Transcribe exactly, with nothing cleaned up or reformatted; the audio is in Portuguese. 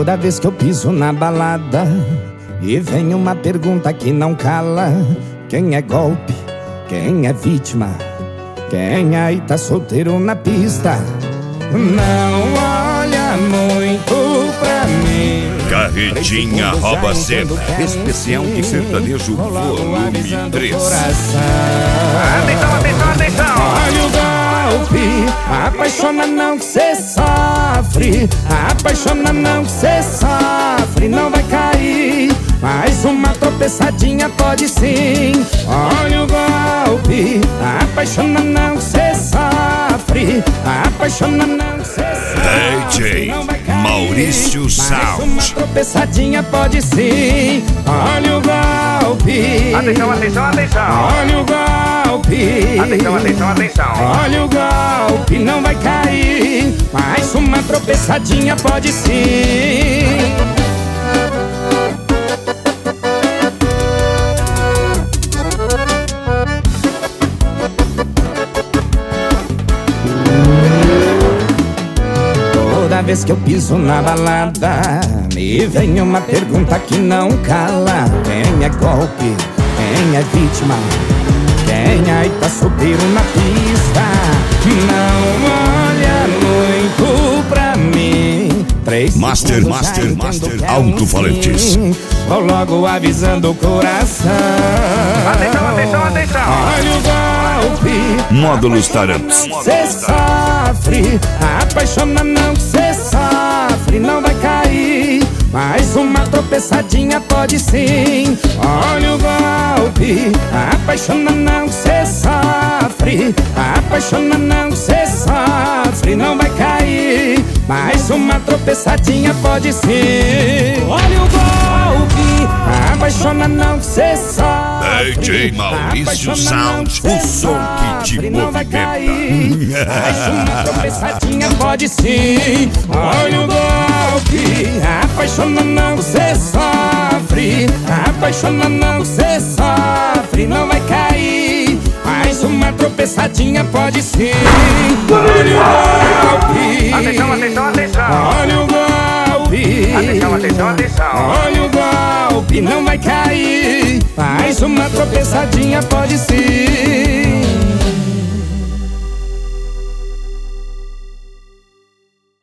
Toda vez que eu piso na balada e vem uma pergunta que não cala: quem é golpe? Quem é vítima? Quem aí tá solteiro na pista? Não olha muito pra mim. Carretinha rouba cena. Especial de sertanejo volume três. Atenção, atenção, atenção. Olha o golpe, apaixona não que cê sofre. Apaixona não que cê sofre, não vai cair. Mais uma tropeçadinha pode sim. Olha o golpe, apaixona não que cê sofre. Apaixona não que cê sofre, D J Maurício Sound. uma tropeçadinha pode sim. Olha o golpe. Atenção, atenção, atenção. Olha o golpe. Atenção, atenção, atenção. Olha o golpe, não vai cair. Mais uma tropeçadinha pode sim. Toda vez que eu piso na balada, me vem uma pergunta que não cala: quem é golpe? Quem é vítima? Quem aí tá solteiro na pista? Não olha muito pra mim. Três Master, Master, Master Alto-falantes. Vou logo avisando o coração. Atenção, atenção, atenção. Olha o golpe. Módulos Tarantos. Cê sofre, apaixona não que cê sofre, não vai cair. Mais uma tropeçadinha pode sim. Olha o golpe, apaixona não que cê sofre. Apaixona não que cê sofre, não vai cair. Mais uma tropeçadinha pode sim. Olha o golpe, apaixona não que cê sofre. D J Maurício Sound, o som que te não vai movimenta. cair. Mais uma tropeçadinha pode sim. Olha o golpe, apaixona não que cê sofre. Apaixona não que cê sofre, não vai cair. Mais uma tropeçadinha pode sim. Olha o golpe. Atenção, atenção, atenção. Olha o golpe. Atenção, atenção, atenção. Olha o golpe, não vai cair. Mais uma tropeçadinha pode sim.